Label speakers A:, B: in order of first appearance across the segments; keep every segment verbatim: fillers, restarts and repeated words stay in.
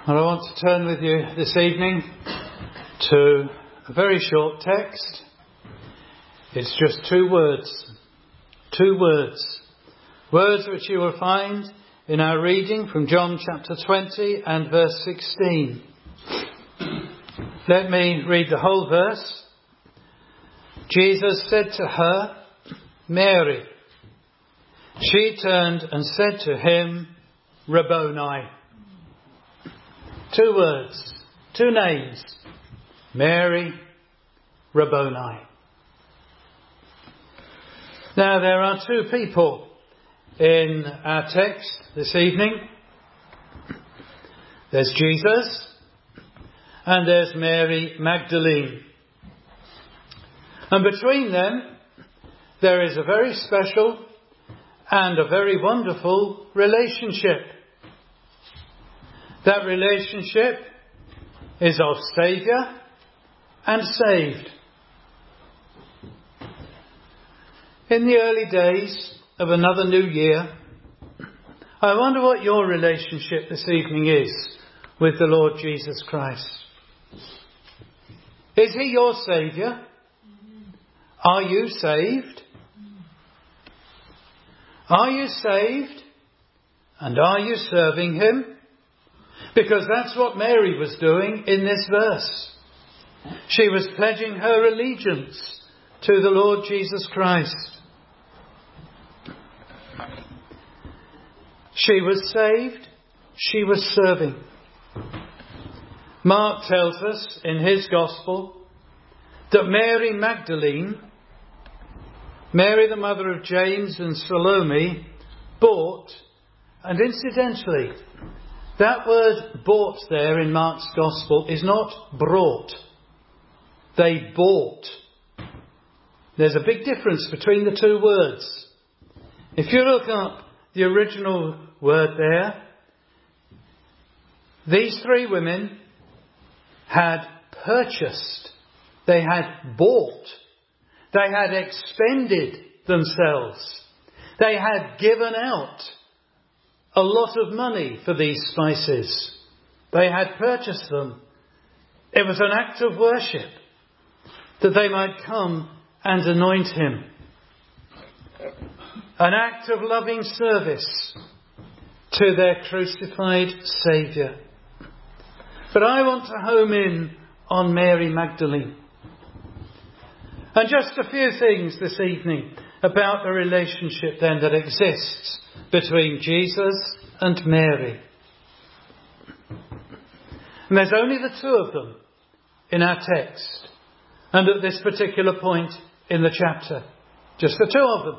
A: And I want to turn with you this evening to a very short text. It's just two words. Two words. Words which you will find in our reading from John chapter twenty and verse sixteen. Let me read the whole verse. Jesus said to her, "Mary." She turned and said to him, "Rabboni." Two words, two names. Mary, Rabboni. Now there are two people in our text this evening. There's Jesus and there's Mary Magdalene. And between them there is a very special and a very wonderful relationship. That relationship is of Saviour and saved. In the early days of another new year, I wonder what your relationship this evening is with the Lord Jesus Christ. Is He your Saviour? Are you saved? Are you saved? And are you serving Him? Because that's what Mary was doing in this verse. She was pledging her allegiance to the Lord Jesus Christ. She was saved. She was serving. Mark tells us in his Gospel that Mary Magdalene, Mary the mother of James and Salome, bought, and incidentally, that word bought there in Mark's Gospel is not brought. They bought. There's a big difference between the two words. If you look up the original word there, these three women had purchased. They had bought. They had expended themselves. They had given out a lot of money for these spices. They had purchased them. It was an act of worship that they might come and anoint Him. An act of loving service to their crucified Saviour. But I want to home in on Mary Magdalene. And just a few things this evening about the relationship then that exists between Jesus and Mary. And there's only the two of them in our text. And at this particular point in the chapter. Just the two of them.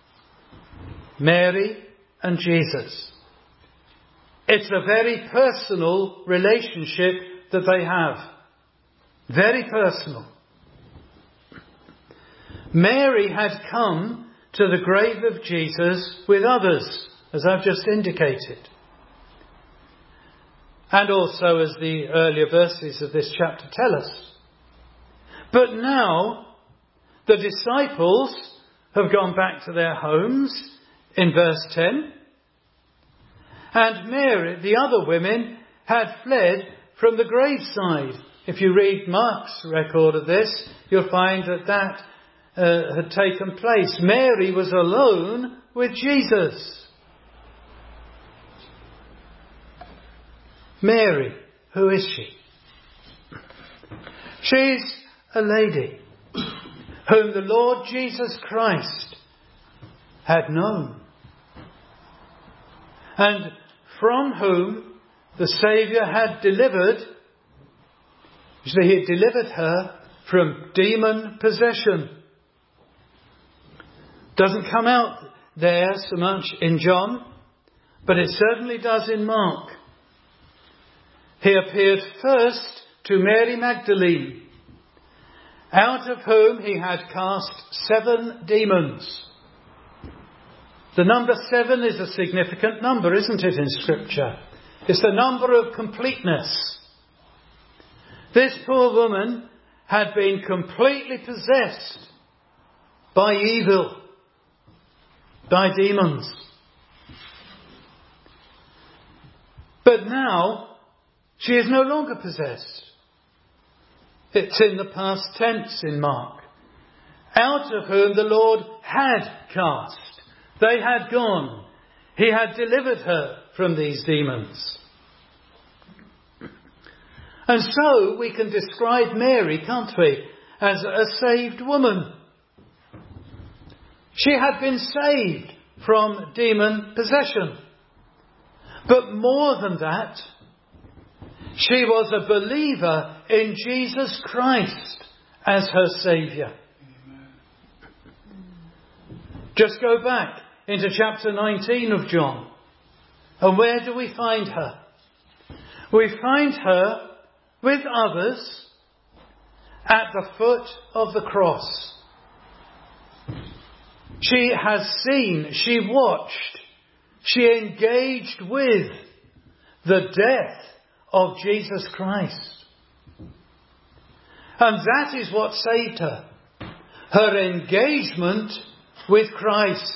A: Mary and Jesus. It's a very personal relationship that they have. Very personal. Mary had come to the grave of Jesus with others, as I've just indicated. And also as the earlier verses of this chapter tell us. But now the disciples have gone back to their homes in verse ten. And Mary, the other women, had fled from the graveside. If you read Mark's record of this, you'll find that that uh, had taken place. Mary was alone with Jesus. Mary, who is she? She's a lady whom the Lord Jesus Christ had known. And from whom the Saviour had delivered, you see, He had delivered her from demon possession. Doesn't come out there so much in John, but it certainly does in Mark. He appeared first to Mary Magdalene, out of whom he had cast seven demons. The number seven is a significant number, isn't it, in Scripture? It's the number of completeness. This poor woman had been completely possessed by evil, by demons. But now She is no longer possessed. It's in the past tense in Mark. Out of whom the Lord had cast. They had gone. He had delivered her from these demons. And so we can describe Mary, can't we, as a saved woman. She had been saved from demon possession. But more than that, she was a believer in Jesus Christ as her Saviour. Just go back into chapter nineteen of John. And where do we find her? We find her with others at the foot of the cross. She has seen, she watched, she engaged with the death of Jesus Christ. And that is what saved her. Her engagement with Christ.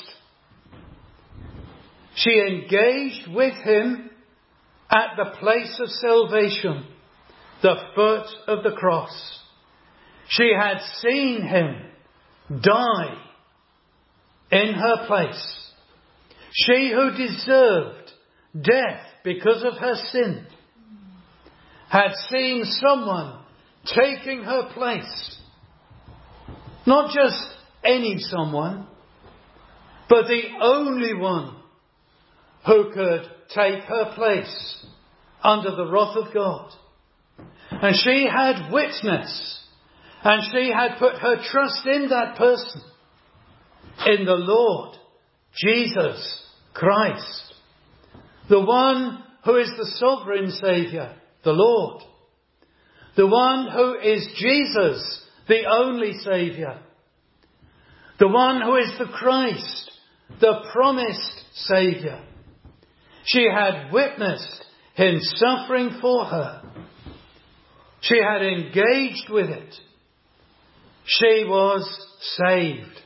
A: She engaged with Him at the place of salvation, the foot of the cross. She had seen Him die in her place. She who deserved death because of her sin had seen someone taking her place. Not just any someone, but the only one who could take her place under the wrath of God. And she had witnessed, and she had put her trust in that person, in the Lord Jesus Christ, the one who is the sovereign Saviour, the Lord, the one who is Jesus, the only Saviour, the one who is the Christ, the promised Saviour. She had witnessed Him suffering for her. She had engaged with it. She was saved.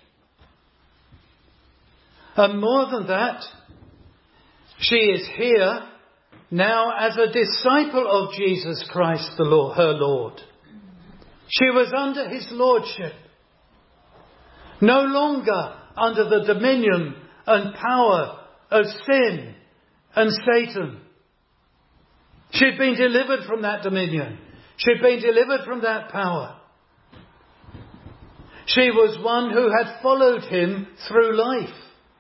A: And more than that, she is here now as a disciple of Jesus Christ, the Lord, her Lord. She was under His lordship, no longer under the dominion and power of sin and Satan. She'd been delivered from that dominion. She'd been delivered from that power. She was one who had followed Him through life.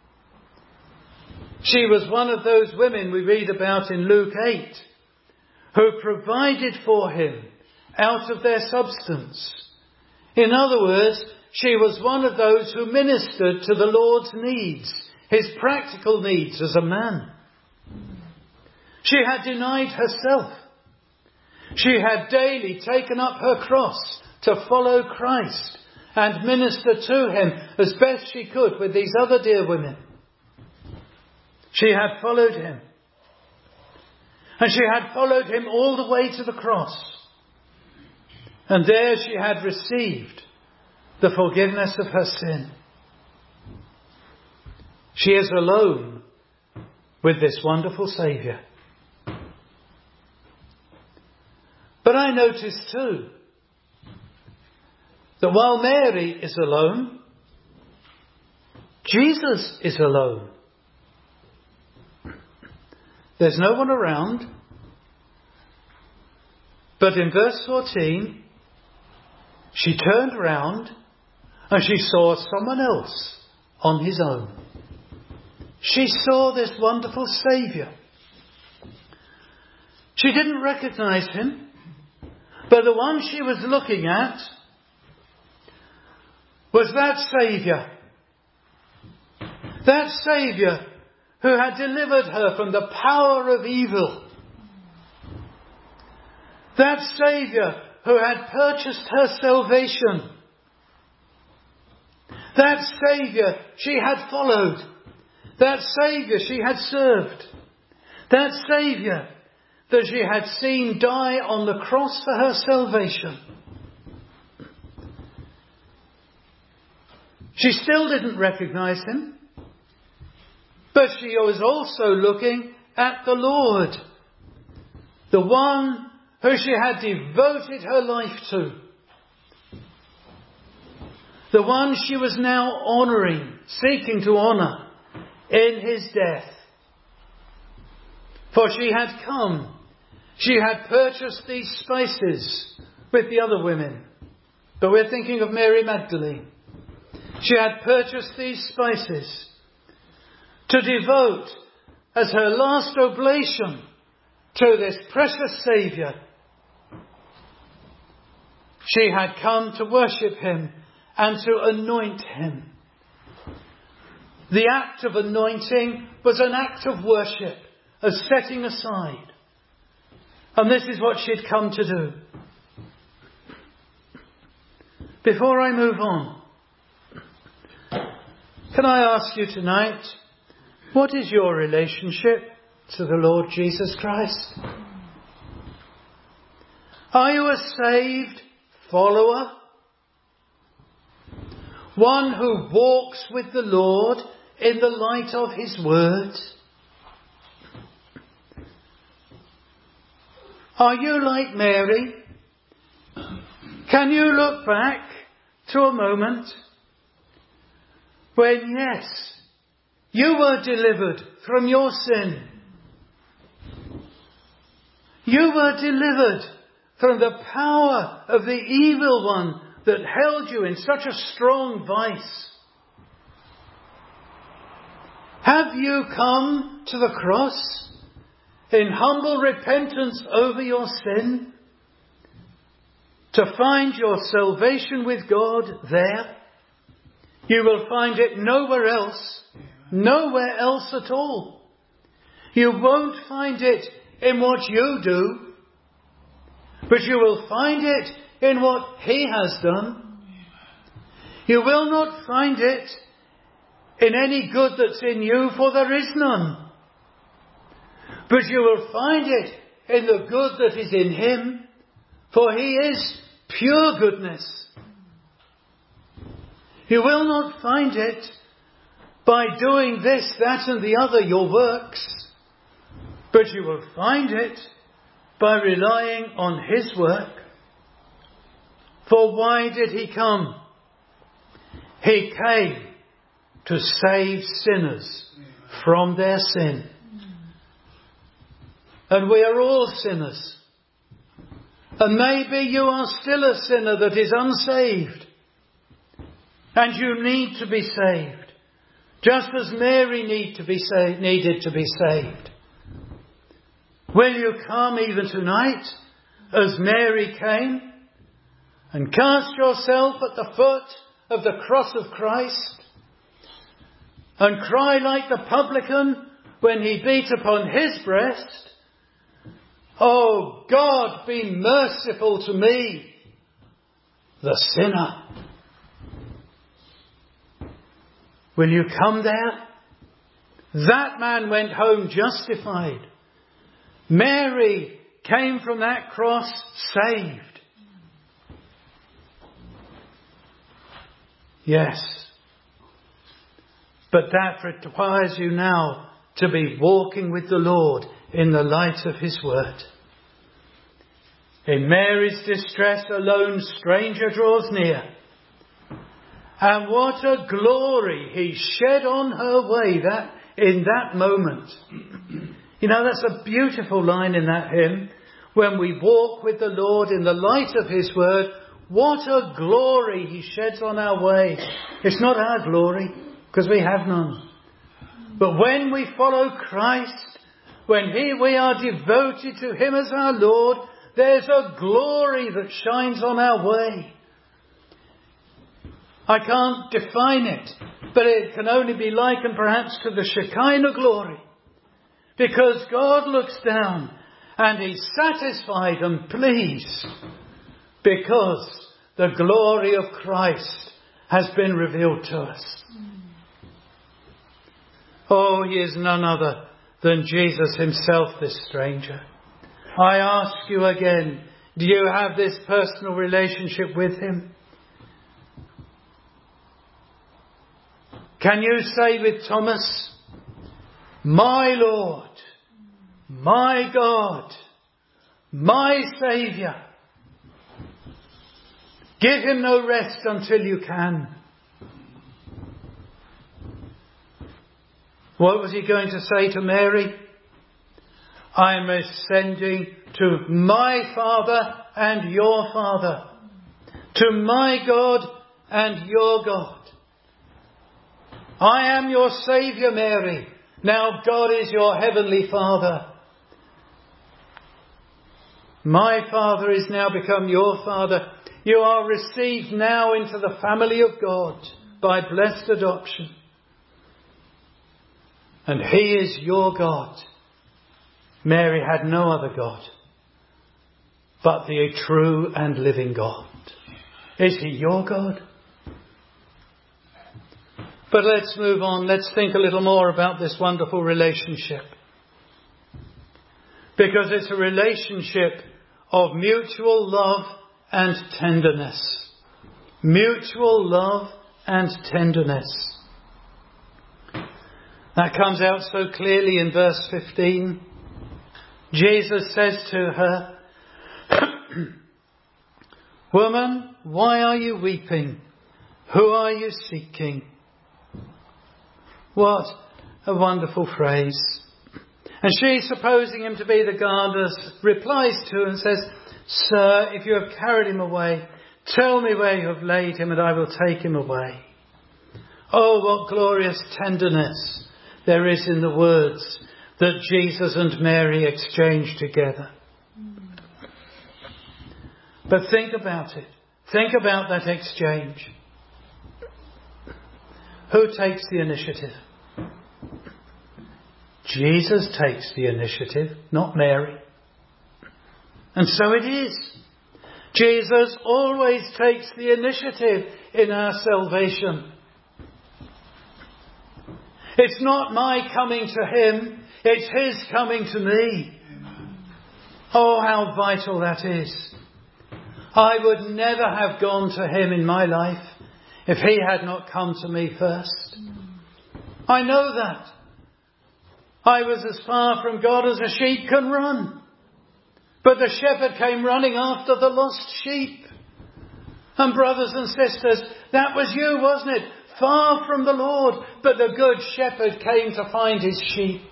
A: She was one of those women we read about in Luke eight, who provided for Him out of their substance. In other words, she was one of those who ministered to the Lord's needs, His practical needs as a man. She had denied herself. She had daily taken up her cross to follow Christ and minister to Him as best she could with these other dear women. She had followed Him. And she had followed Him all the way to the cross. And there she had received the forgiveness of her sin. She is alone with this wonderful Saviour. But I notice too that while Mary is alone, Jesus is alone. There's no one around. But in verse fourteen, she turned round and she saw someone else on his own. She saw this wonderful Saviour. She didn't recognise Him, but the one she was looking at was that Saviour. That Saviour who had delivered her from the power of evil. That Saviour who had purchased her salvation. That Saviour she had followed. That Saviour she had served. That Saviour that she had seen die on the cross for her salvation. She still didn't recognise Him. But she was also looking at the Lord, the one who she had devoted her life to, the one she was now honouring, seeking to honour in his death. For she had come, she had purchased these spices with the other women. But we're thinking of Mary Magdalene. She had purchased these spices to devote as her last oblation to this precious Saviour. She had come to worship him and to anoint him. The act of anointing was an act of worship, a setting aside. And this is what she'd come to do. Before I move on, can I ask you tonight, what is your relationship to the Lord Jesus Christ? Are you a saved follower? One who walks with the Lord in the light of his word? Are you like Mary? Can you look back to a moment when, yes, you were delivered from your sin? You were delivered from the power of the evil one that held you in such a strong vice. Have you come to the cross in humble repentance over your sin to find your salvation with God there? You will find it nowhere else, nowhere else at all. You won't find it in what you do, but you will find it in what he has done. You will not find it in any good that's in you, for there is none. But you will find it in the good that is in him, for he is pure goodness. You will not find it by doing this, that and the other, your works, but you will find it by relying on his work. For why did he come? He came to save sinners from their sin. And we are all sinners. And maybe you are still a sinner that is unsaved. And you need to be saved. Just as Mary need to be saved, needed to be saved. Will you come even tonight as Mary came and cast yourself at the foot of the cross of Christ and cry like the publican when he beat upon his breast, "Oh God, be merciful to me, the sinner"? Will you come there? That man went home justified. Mary came from that cross saved. Yes. But that requires you now to be walking with the Lord in the light of his word. In Mary's distress, a lone stranger draws near. And what a glory he shed on her way that in that moment. You know, that's a beautiful line in that hymn. When we walk with the Lord in the light of his word, what a glory he sheds on our way. It's not our glory, because we have none. But when we follow Christ, when he, we are devoted to him as our Lord, there's a glory that shines on our way. I can't define it, but it can only be likened perhaps to the Shekinah glory. Because God looks down and he's satisfied and pleased because the glory of Christ has been revealed to us. Oh, he is none other than Jesus himself, this stranger. I ask you again, do you have this personal relationship with him? Can you say with Thomas, "My Lord, my God"? my Saviour. Give him no rest until you can. What was he going to say to Mary? I am ascending to my Father and your Father, to my God and your God. I am your Saviour, Mary. Now God is your heavenly Father. My Father is now become your Father. You are received now into the family of God by blessed adoption. And he is your God. Mary had no other God but the true and living God. Is he your God? But let's move on. Let's think a little more about this wonderful relationship. Because it's a relationship of mutual love and tenderness. Mutual love and tenderness. That comes out so clearly in verse fifteen. Jesus says to her, Woman, why are you weeping? Who are you seeking? What a wonderful phrase. And she, supposing him to be the gardener, replies to him and says, Sir, if you have carried him away, tell me where you have laid him and I will take him away. Oh, what glorious tenderness there is in the words that Jesus and Mary exchanged together. But think about it. Think about that exchange. Who takes the initiative? Jesus takes the initiative, not Mary. And so it is. Jesus always takes the initiative in our salvation. It's not my coming to him, it's his coming to me. Oh, how vital that is. I would never have gone to him in my life if he had not come to me first. I know that. I was as far from God as a sheep can run. But the shepherd came running after the lost sheep. And brothers and sisters, that was you, wasn't it? Far from the Lord, but the good shepherd came to find his sheep.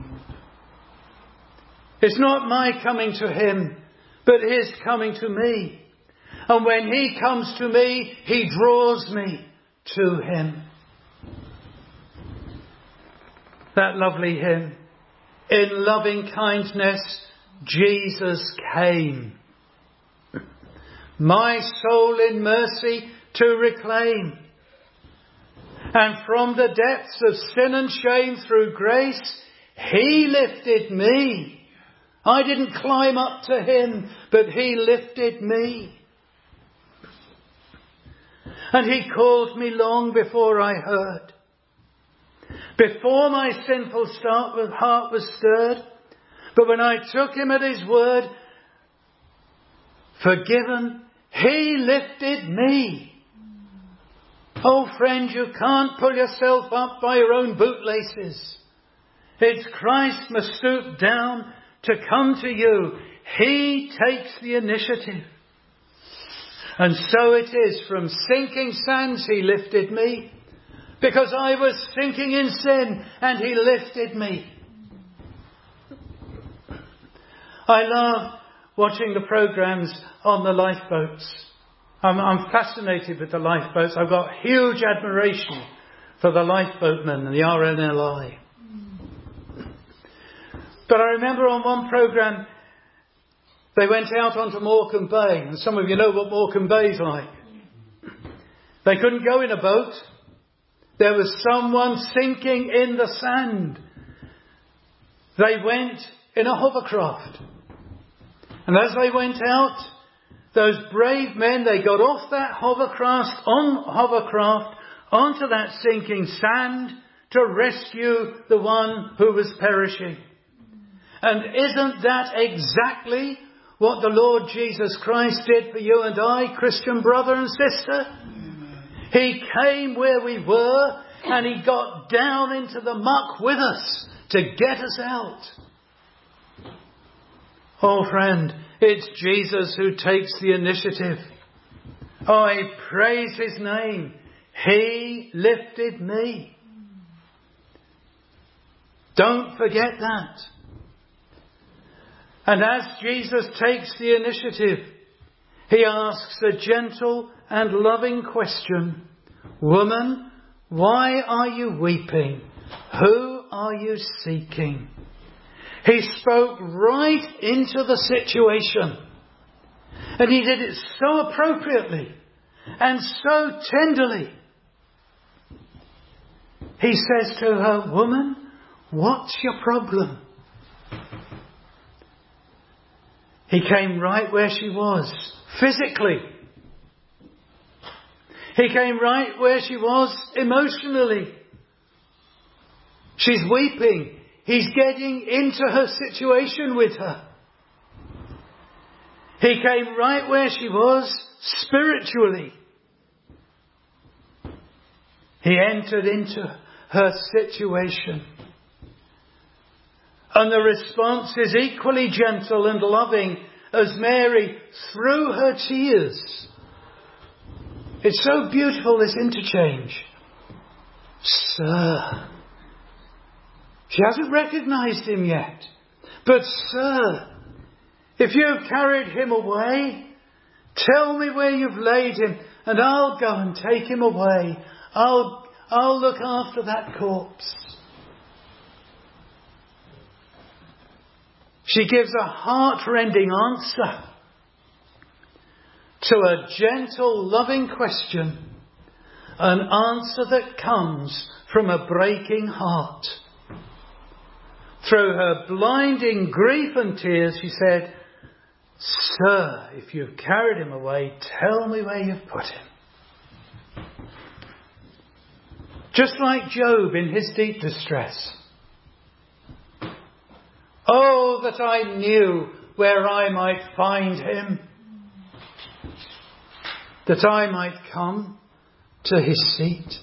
A: It's not my coming to him, but his coming to me. And when he comes to me, he draws me to him. That lovely hymn, in loving kindness, Jesus came, my soul in mercy to reclaim. And from the depths of sin and shame through grace, he lifted me. I didn't climb up to him, but he lifted me. And he called me long before I heard. Before my sinful start, heart was stirred. But when I took him at his word, forgiven, he lifted me. Oh friend, you can't pull yourself up by your own bootlaces. It's Christ must stoop down to come to you. He takes the initiative. And so it is, from sinking sands he lifted me, because I was sinking in sin and he lifted me. I love watching the programs on the lifeboats. I'm, I'm fascinated with the lifeboats. I've got huge admiration for the lifeboatmen and the R N L I. But I remember on one program, they went out onto Morecambe Bay, and some of you know what Morecambe Bay is like. They couldn't go in a boat. There was someone sinking in the sand. They went in a hovercraft. And as they went out, those brave men, they got off that hovercraft, on hovercraft, onto that sinking sand to rescue the one who was perishing. And isn't that exactly what the Lord Jesus Christ did for you and I, Christian brother and sister? Amen. He came where we were and he got down into the muck with us to get us out. Oh friend, it's Jesus who takes the initiative. I praise his name. He lifted me. Don't forget that. And as Jesus takes the initiative, he asks a gentle and loving question. Woman, why are you weeping? Who are you seeking? He spoke right into the situation. And he did it so appropriately and so tenderly. He says to her, woman, what's your problem? He came right where she was, physically. He came right where she was emotionally. She's weeping. He's getting into her situation with her. He came right where she was spiritually. He entered into her situation. And the response is equally gentle and loving as Mary, through her tears. It's so beautiful, this interchange. Sir. She hasn't recognized him yet. But sir, if you've carried him away, tell me where you've laid him and I'll go and take him away. I'll, I'll look after that corpse. She gives a heart-rending answer to a gentle, loving question. An answer that comes from a breaking heart. Through her blinding grief and tears, she said, Sir, if you've carried him away, tell me where you've put him. Just like Job in his deep distress. Oh, that I knew where I might find him. That I might come to his seat.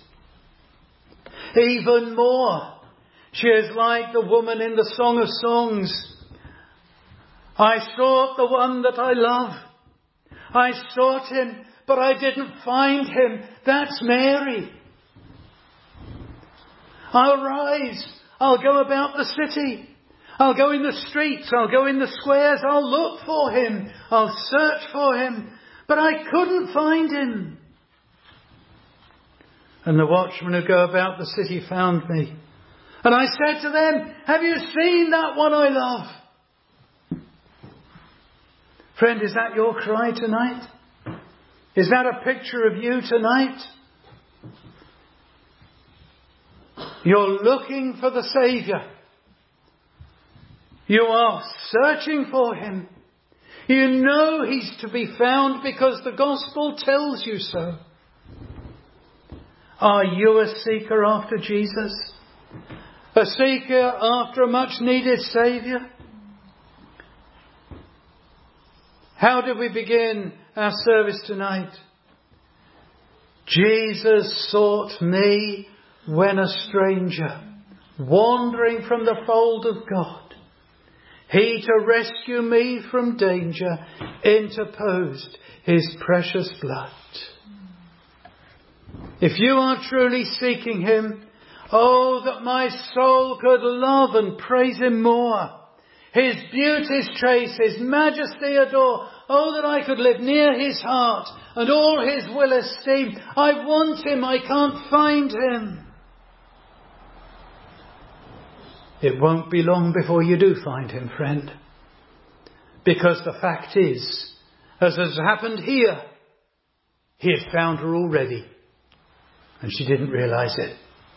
A: Even more, she is like the woman in the Song of Songs. I sought the one that I love. I sought him, but I didn't find him. That's Mary. I'll rise. I'll go about the city. I'll go in the streets. I'll go in the squares. I'll look for him. I'll search for him. But I couldn't find him. And the watchmen who go about the city found me. And I said to them, have you seen that one I love? Friend, is that your cry tonight? Is that a picture of you tonight? You're looking for the Saviour. You are searching for him. You know he's to be found because the gospel tells you so. Are you a seeker after Jesus? A seeker after a much needed Saviour? How did we begin our service tonight? Jesus sought me when a stranger, wandering from the fold of God. He, to rescue me from danger, interposed his precious blood. If you are truly seeking him, oh, that my soul could love and praise him more. His beauties trace, his majesty adore. Oh, that I could live near his heart and all his will esteem. I want him, I can't find him. It won't be long before you do find him, friend. Because the fact is, as has happened here, he had found her already. And she didn't realise it.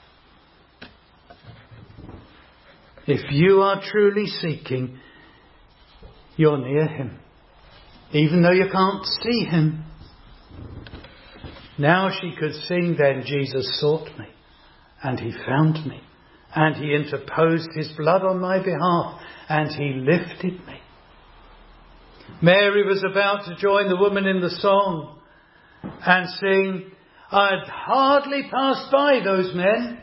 A: If you are truly seeking, you're near him. Even though you can't see him. Now she could sing then, Jesus sought me. And he found me. And he interposed his blood on my behalf. And he lifted me. Mary was about to join the woman in the song. And sing, I'd hardly passed by those men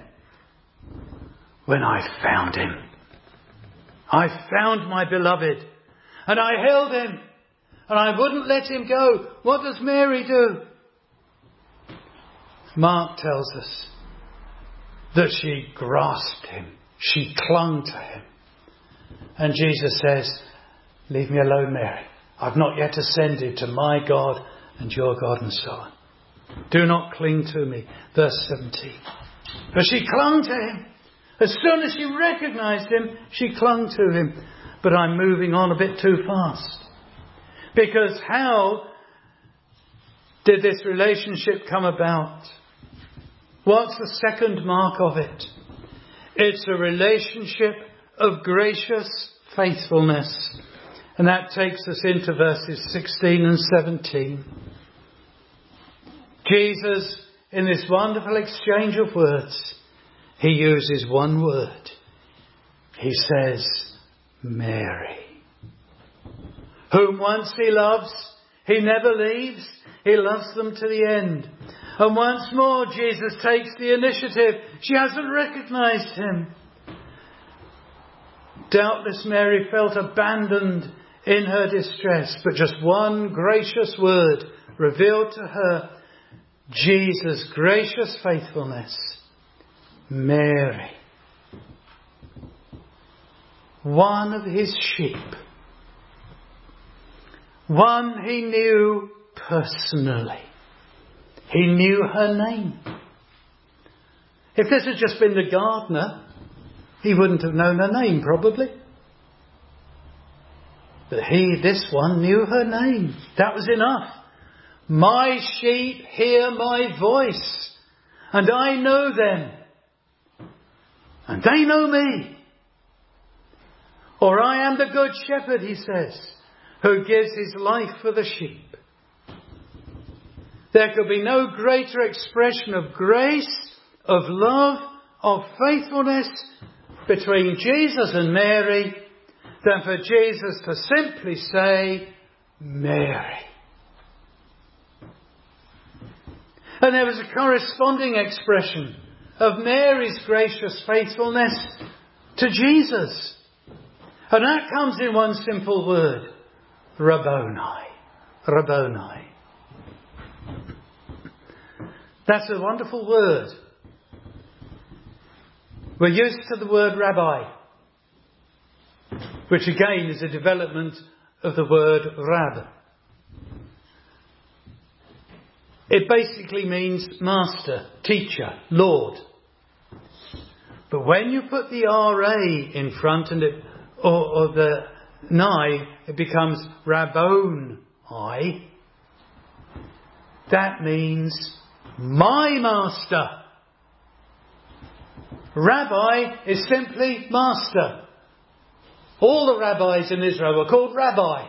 A: when I found him. I found my beloved. And I held him. And I wouldn't let him go. What does Mary do? Mark tells us that she grasped him. She clung to him. And Jesus says, leave me alone, Mary. I've not yet ascended to my God and your God, and so on. Do not cling to me. Verse seventeen. But she clung to him. As soon as she recognized him, she clung to him. But I'm moving on a bit too fast. Because how did this relationship come about? What's the second mark of it? It's a relationship of gracious faithfulness. And that takes us into verses sixteen and seventeen. Jesus, in this wonderful exchange of words, he uses one word. He says, Mary. Whom once he loves, he never leaves. He loves them to the end. And once more, Jesus takes the initiative. She hasn't recognized him. Doubtless Mary felt abandoned in her distress, but just one gracious word revealed to her Jesus' gracious faithfulness. Mary. One of his sheep. One he knew personally. He knew her name. If this had just been the gardener, he wouldn't have known her name, probably. But he, this one, knew her name. That was enough. My sheep hear my voice, and I know them, and they know me. Or I am the good shepherd, he says, who gives his life for the sheep. There could be no greater expression of grace, of love, of faithfulness between Jesus and Mary than for Jesus to simply say, Mary. And there was a corresponding expression of Mary's gracious faithfulness to Jesus. And that comes in one simple word. Rabboni. Rabboni. That's a wonderful word. We're used to the word rabbi, which again is a development of the word rab. It basically means master, teacher, Lord. But when you put the R A in front and it, or, or the nigh, it becomes Rabboni. That means my master. Rabbi is simply master. All the rabbis in Israel were called rabbi.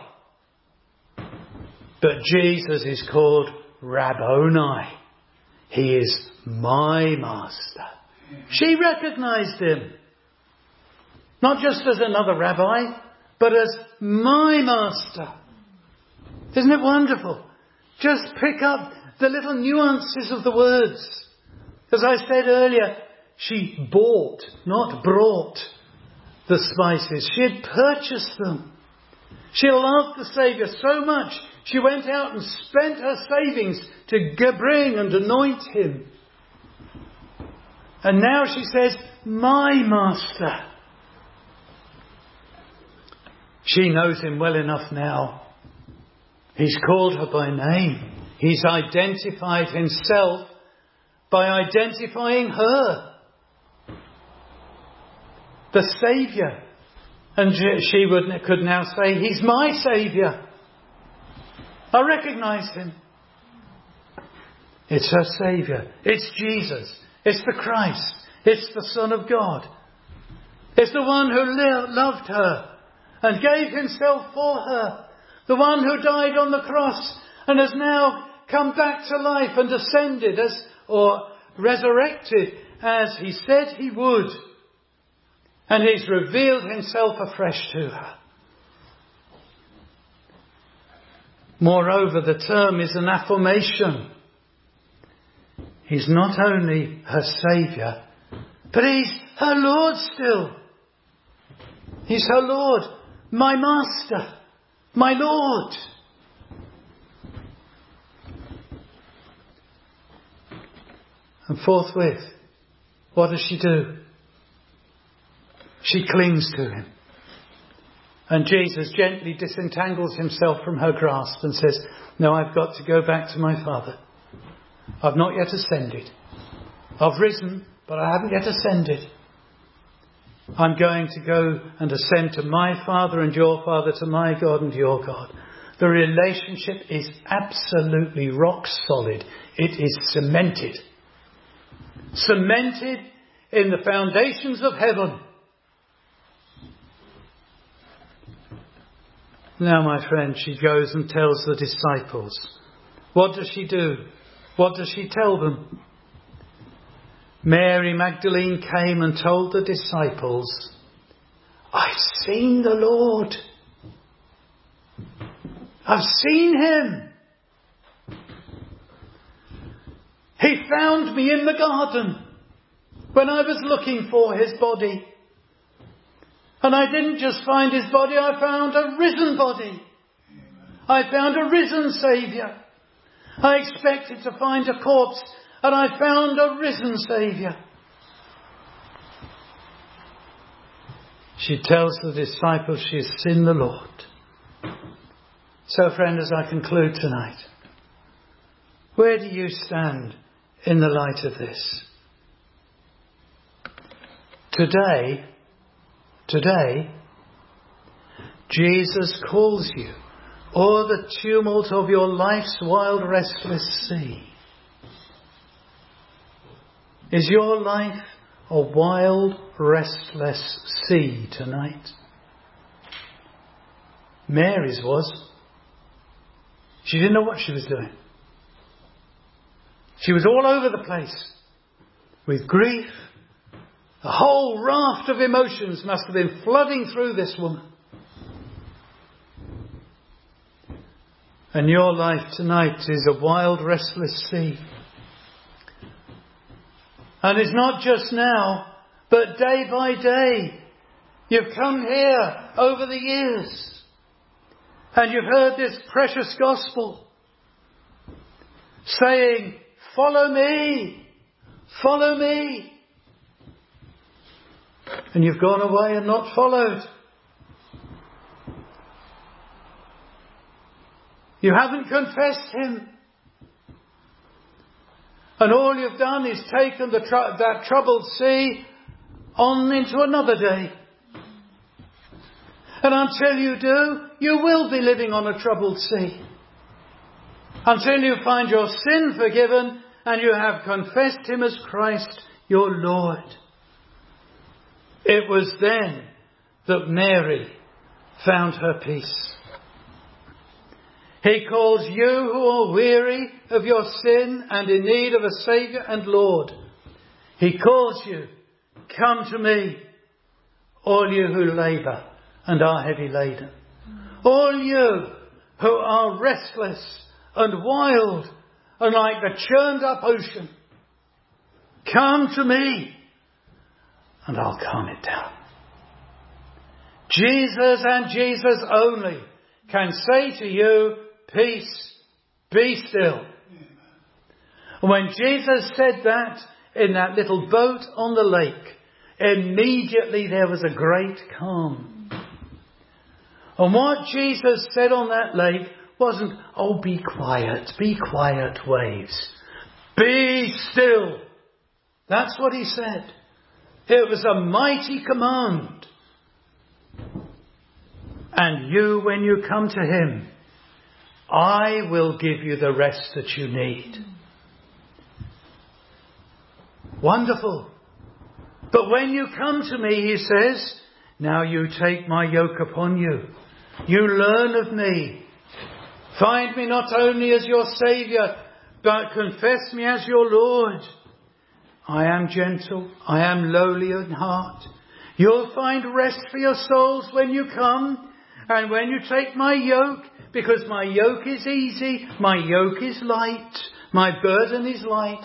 A: But Jesus is called Rabboni. He is my master. She recognized him. Not just as another rabbi, but as my master. Isn't it wonderful? Just pick up the little nuances of the words. As I said earlier, she bought, not brought, the spices. She had purchased them. She loved the Saviour so much, she went out and spent her savings to bring and anoint him. And now she says, my master. She knows him well enough now. He's called her by name. He's identified himself by identifying her. The Saviour. And she would, could now say, he's my Saviour. I recognise him. It's her Saviour. It's Jesus. It's the Christ. It's the Son of God. It's the one who li- loved her and gave himself for her. The one who died on the cross and has now come back to life and ascended as, or resurrected as he said he would. And he's revealed himself afresh to her. Moreover, the term is an affirmation. He's not only her Saviour, but he's her Lord still. He's her Lord, my Master, My Lord! And forthwith, what does she do? She clings to him. And Jesus gently disentangles himself from her grasp and says, no, I've got to go back to my Father. I've not yet ascended. I've risen, but I haven't yet ascended. I'm going to go and ascend to my Father and your Father, to my God and your God. The relationship is absolutely rock solid. It is cemented. Cemented in the foundations of heaven. Now, my friend, she goes and tells the disciples. What does she do? What does she tell them? Mary Magdalene came and told the disciples, I've seen the Lord. I've seen him. He found me in the garden when I was looking for his body. And I didn't just find his body, I found a risen body. I found a risen Saviour. I expected to find a corpse, and I found a risen Saviour. She tells the disciples she has seen the Lord. So, friend, as I conclude tonight, where do you stand in the light of this? Today, today, Jesus calls you o'er the tumult of your life's wild, restless sea. Is your life a wild, restless sea tonight? Mary's was. She didn't know what she was doing. She was all over the place with grief. A whole raft of emotions must have been flooding through this woman. And your life tonight is a wild, restless sea. And it's not just now, but day by day. You've come here over the years. And you've heard this precious gospel saying, follow me, follow me. And you've gone away and not followed. You haven't confessed him. And all you've done is taken the tr- that troubled sea on into another day. And until you do, you will be living on a troubled sea. Until you find your sin forgiven and you have confessed him as Christ your Lord. It was then that Mary found her peace. He calls you who are weary of your sin and in need of a Saviour and Lord. He calls you, come to me, all you who labour and are heavy laden. All you who are restless and wild and like the churned up ocean. Come to me and I'll calm it down. Jesus and Jesus only can say to you, peace, be still. And when Jesus said that in that little boat on the lake, immediately there was a great calm. And what Jesus said on that lake wasn't, oh, be quiet, be quiet, waves. Be still. That's what he said. It was a mighty command. And you, when you come to him, I will give you the rest that you need. Wonderful. But when you come to me, he says, now you take my yoke upon you. You learn of me. Find me not only as your Saviour, but confess me as your Lord. I am gentle. I am lowly in heart. You'll find rest for your souls when you come. And when you take my yoke, because my yoke is easy, my yoke is light, my burden is light.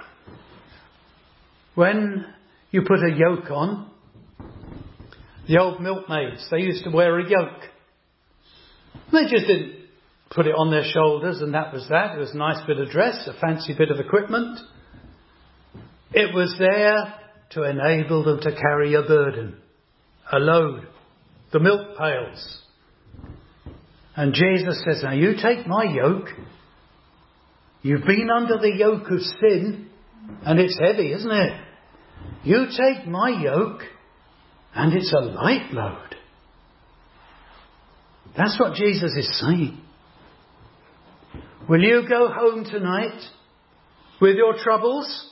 A: When you put a yoke on, the old milkmaids, they used to wear a yoke. They just didn't put it on their shoulders and that was that. It was a nice bit of dress, a fancy bit of equipment. It was there to enable them to carry a burden, a load, the milk pails. And Jesus says, now you take my yoke. You've been under the yoke of sin and it's heavy, isn't it? You take my yoke and it's a light load. That's what Jesus is saying. Will you go home tonight with your troubles?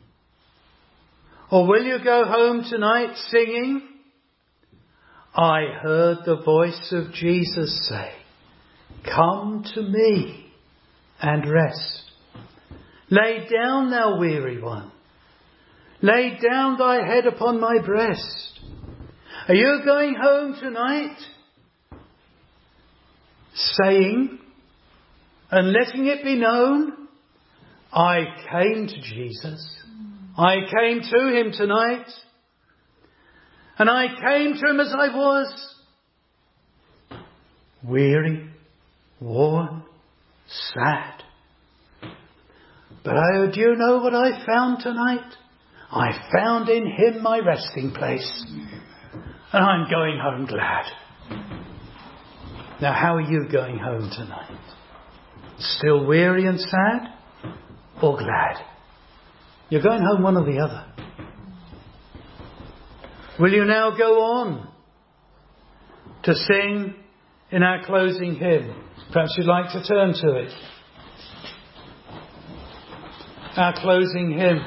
A: Or will you go home tonight singing, I heard the voice of Jesus say, come to me and rest. Lay down, thou weary one. Lay down thy head upon my breast. Are you going home tonight saying and letting it be known, I came to Jesus. I came to him tonight. And I came to him as I was. Weary, worn, sad. But I, do you know what I found tonight? I found in him my resting place. And I'm going home glad. Now, how are you going home tonight? Still weary and sad? Or glad? You're going home one or the other. Will you now go on to sing in our closing hymn? Perhaps you'd like to turn to it. Our closing hymn.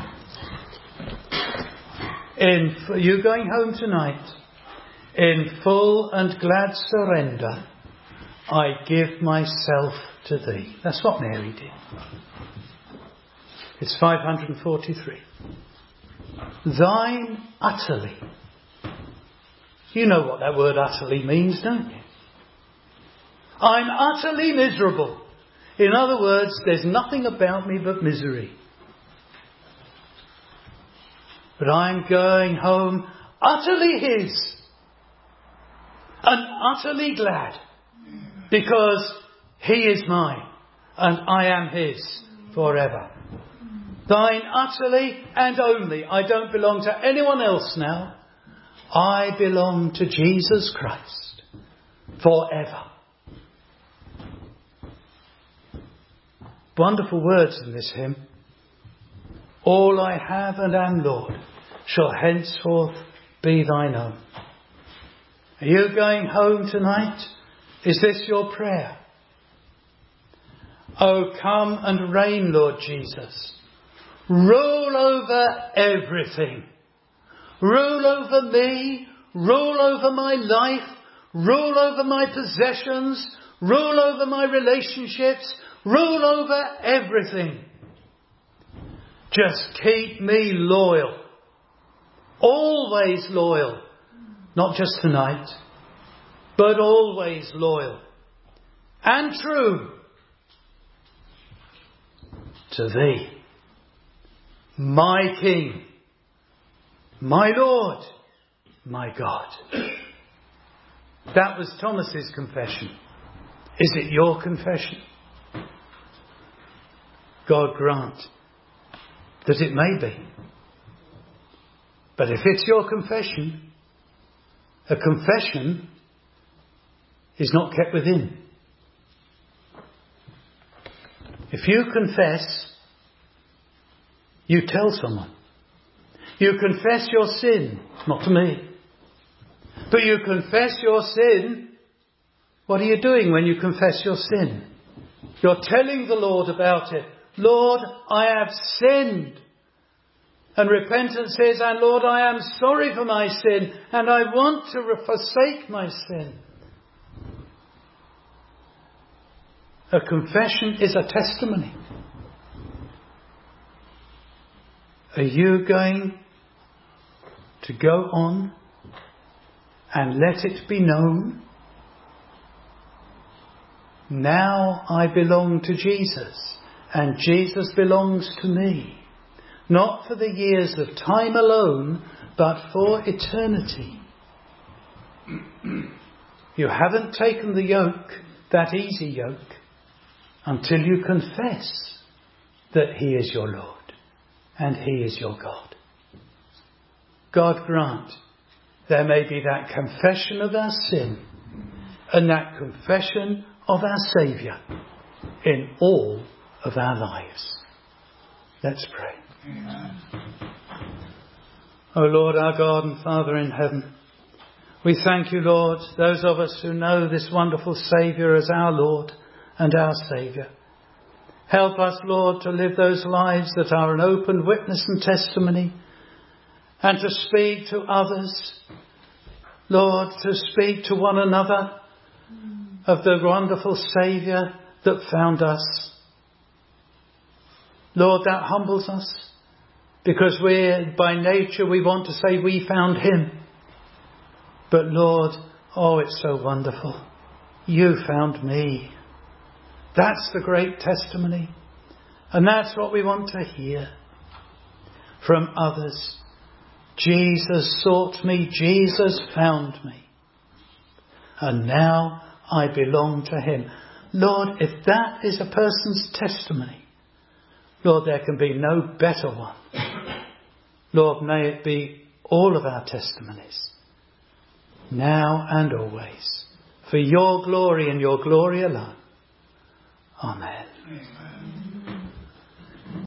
A: In, are you going home tonight? In full and glad surrender, I give myself to thee. That's what Mary did. It's five hundred forty-three. Thine utterly. You know what that word utterly means, don't you? I'm utterly miserable. In other words, there's nothing about me but misery. But I'm going home utterly his. And utterly glad. Because he is mine. And I am his forever. Thine utterly and only. I don't belong to anyone else now. I belong to Jesus Christ forever. Wonderful words in this hymn. All I have and am, Lord, shall henceforth be thine own. Are you going home tonight? Is this your prayer? Oh, come and reign, Lord Jesus. Rule over everything. Rule over me. Rule over my life. Rule over my possessions. Rule over my relationships. Rule over everything. Just keep me loyal. Always loyal. Not just tonight, but always loyal. And true to thee. My King, my Lord, my God. That was Thomas's confession. Is it your confession? God grant that it may be. But if it's your confession, a confession is not kept within. If you confess, you tell someone. You confess your sin, not to me. But you confess your sin. What are you doing when you confess your sin? You're telling the Lord about it. Lord, I have sinned. And repentance says, and Lord, I am sorry for my sin, and I want to forsake my sin. A confession is a testimony. Are you going to go on and let it be known? Now I belong to Jesus, and Jesus belongs to me. Not for the years of time alone, but for eternity. You haven't taken the yoke that easy yoke until you confess that He is your Lord and He is your God. God grant there may be that confession of our sin and that confession of our Saviour in all of our lives. Let's pray. Amen. O Lord, our God and Father in heaven, we thank you, Lord, those of us who know this wonderful Saviour as our Lord and our Saviour. Help us, Lord, to live those lives that are an open witness and testimony, and to speak to others, Lord, to speak to one another of the wonderful Saviour that found us. Lord, that humbles us, because we, by nature, we want to say we found Him. But Lord, oh, it's so wonderful. You found me. That's the great testimony. And that's what we want to hear from others. Jesus sought me. Jesus found me. And now I belong to Him. Lord, if that is a person's testimony, Lord, there can be no better one. Lord, may it be all of our testimonies, now and always, for your glory and your glory alone. Amen. Amen.